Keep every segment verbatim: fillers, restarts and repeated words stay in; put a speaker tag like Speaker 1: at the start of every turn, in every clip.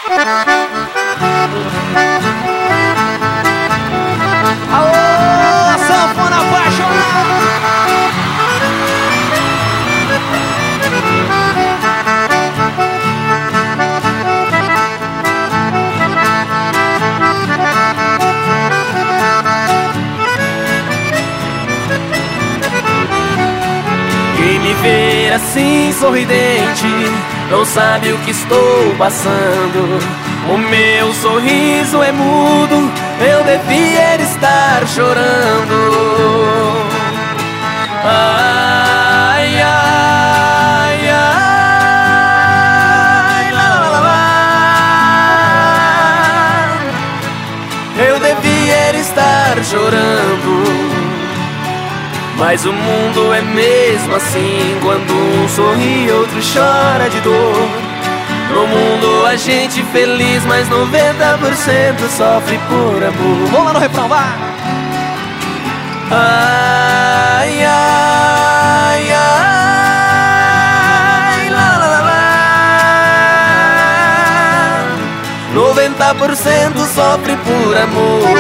Speaker 1: Aô, sanfona apaixonada.
Speaker 2: Quem me vê assim sorridente não sabe o que estou passando. O meu sorriso é mudo, eu devia estar chorando. Ai, ai, ai, lá, lá, lá, lá. Eu devia estar chorando. Mas o mundo é mesmo assim, quando um sorri, outro chora de dor. No mundo a gente feliz, mas noventa por cento sofre por amor.
Speaker 1: Vamos lá no refrão, vai!
Speaker 2: Ai, ai, ai, lá, lá, lá, lá. noventa por cento sofre por amor.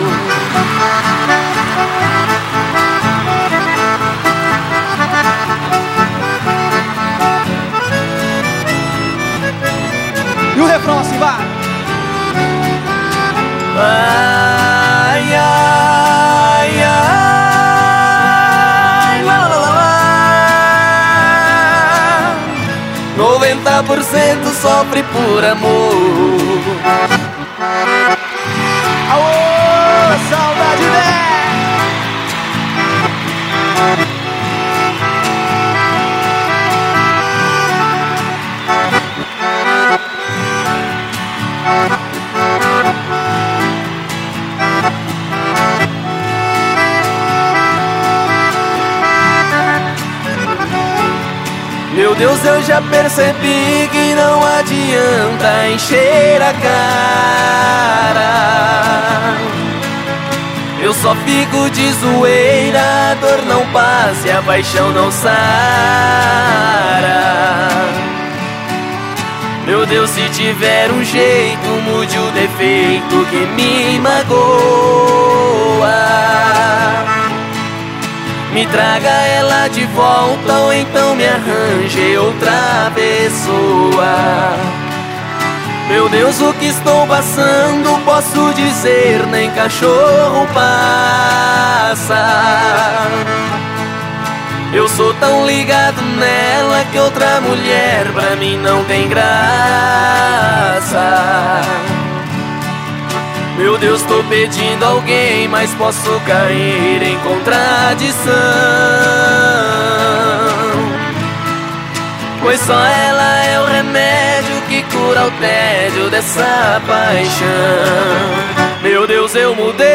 Speaker 1: E o refrão assim, vai!
Speaker 2: Ai, ai, ai, lá, lá, lá, lá. noventa por cento sofre por amor.
Speaker 1: Aô, saudade dela!
Speaker 2: Meu Deus, eu já percebi que não adianta encher a cara. Eu só fico de zoeira, a dor não passa e a paixão não sara. Meu Deus, se tiver um jeito, mude o defeito que me magoa. Me traga ela de volta ou então me arranje outra pessoa. Meu Deus, o que estou passando, posso dizer, nem cachorro passa. Eu sou tão ligado nela que outra mulher pra mim não tem graça. Meu Deus, tô pedindo alguém, mas posso cair em contradição, pois só ela é o remédio que cura o tédio dessa paixão. Meu Deus, eu mudei,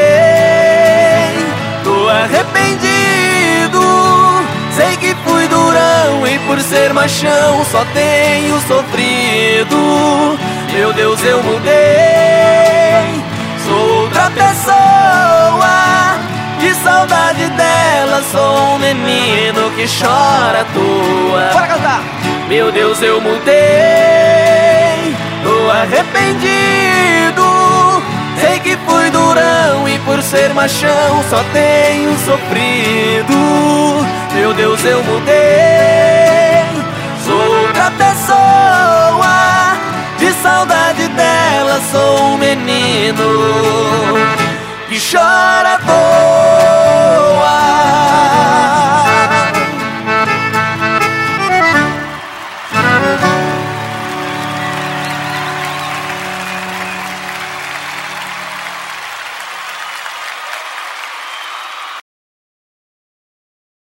Speaker 2: tô arrependido. Sei que fui durão e por ser machão só tenho sofrido. Meu Deus, eu mudei, sou outra pessoa. De saudade dela sou um menino que chora à toa.
Speaker 1: Bora cantar!
Speaker 2: Meu Deus, eu mudei, tô arrependido. Sei que fui durão e por ser machão só tenho sofrido. Meu Deus, eu mudei, sou outra pessoa. De saudade dela sou um menino que chora à toa.